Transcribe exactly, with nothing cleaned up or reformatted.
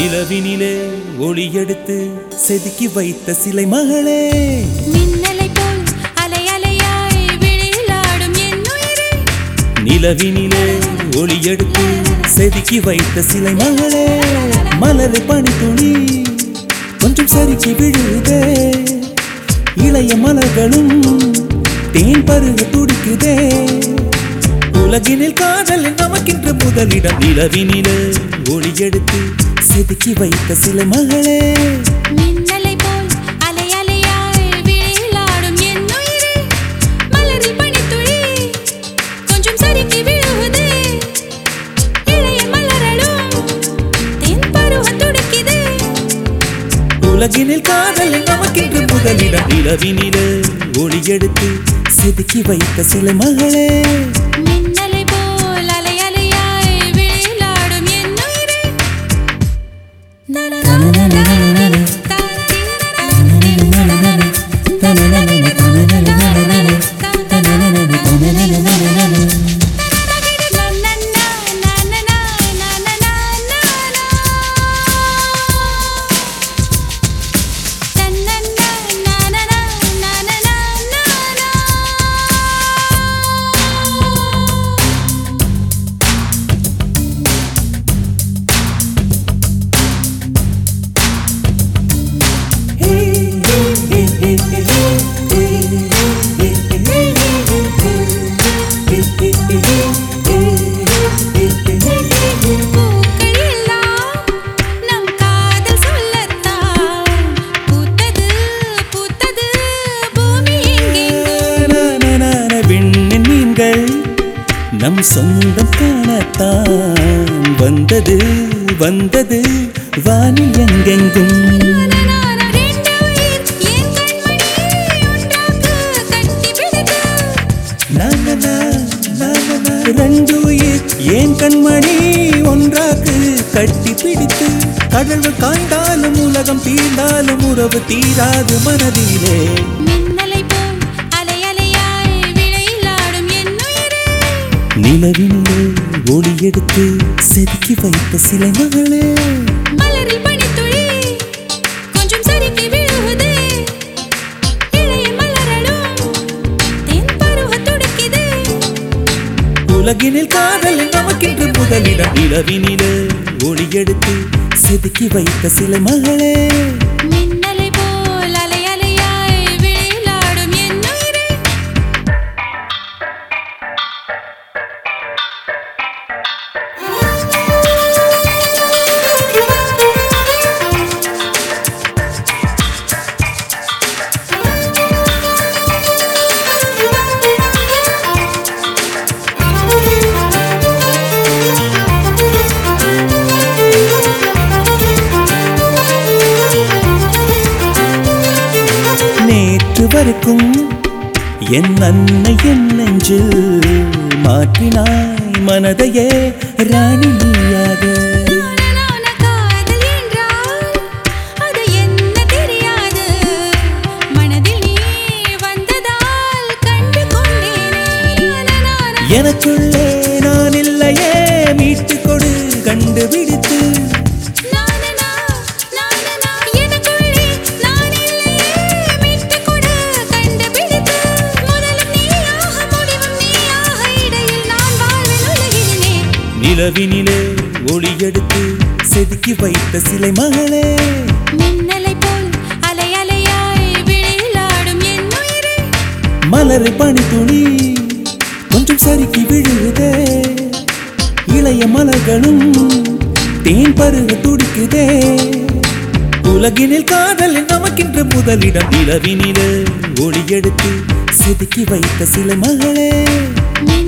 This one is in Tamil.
நிலவினிலே ஒளி எடுத்து செதுக்கி வைத்த சிலை மகளே மின்னலை போல் அலை அலையாய் விழிலாடும் என் உயிரே நிலவினிலே ஒளி எடுத்து செதுக்கி வைத்த சிலை மகளே மலரை பனித்துளி கொஞ்சம் சறுக்கி விழுதே இளைய மலர்களும் தேன் பருக துடிக்குதே உலகினில் காதல் நமக்கின்ற முதலிடம் நிலவினிலே ஒளி எடுத்து செதுக்கி வைத்த சிலை மகளே மின்னலை போல் அலை அலையாய் விழிலாடும் என் உயிரே மலரில் பனித்துளி கொஞ்சம் சறுக்கி விழுதே இளைய மலர்களும் தேன் பருக துடிக்குதே உலகினில் காதல் நமக்கின்ற முதலிடம் நிலவினிலே ஒளி எடுத்து செதுக்கி வைத்த சிலை மகளே மின்னலை போல் அலை அலையாய் விழிலாடும் என் உயிரே நம் சொந்தம் காணத்தான் வந்தது வந்தது வானில் எங்கெங்கும் ரெண்டு உயிர் ஏன் கண்மணி ஒன்றாக்கு கட்டி பிடித்து கடல்கள் காய்ந்தாலும் உலகம் தீர்ந்தாலும் உறவு தீராது மனதிலே நிலவினிலே ஒளி எடுத்து செதுக்கி வைத்த சிலை மகளே மலரில் பனித்துளி கொஞ்சம் சறுக்கி விழுதே இளைய மலர்களும் தேன் பருக துடிக்குதே உலகினில் காதல் நமக்கின்ற முதலிடம் நிலவினிலே ஒளி எடுத்து செதுக்கி வைத்த சிலை மகளே மின்னலை போல் அலை அலையாய் விழிலாடும் என் உயிரே வரைக்கும் என் அன்னை என் நெஞ்சில் மாற்றினாய் மனதையே ராணி நீயாக எனக்குள்ளே நான் இல்லையே மீட்டு கொடு கண்டுபிடித்து நிலவினிலே ஒளி எடுத்து செதுக்கி வைத்த சிலை மகளே மின்னலை போல் அலை அலையாய் விழிலாடும் என் உயிரே மலரை பனித்துளி கொஞ்சம் சறுக்கி விழுதே இளைய மலர்களும் தேன் பருக துடிக்குதே உலகினில் காதல் நமக்கின்ற முதலிடம் நிலவினிலே ஒளி எடுத்து செதுக்கி வைத்த சிலை மகளே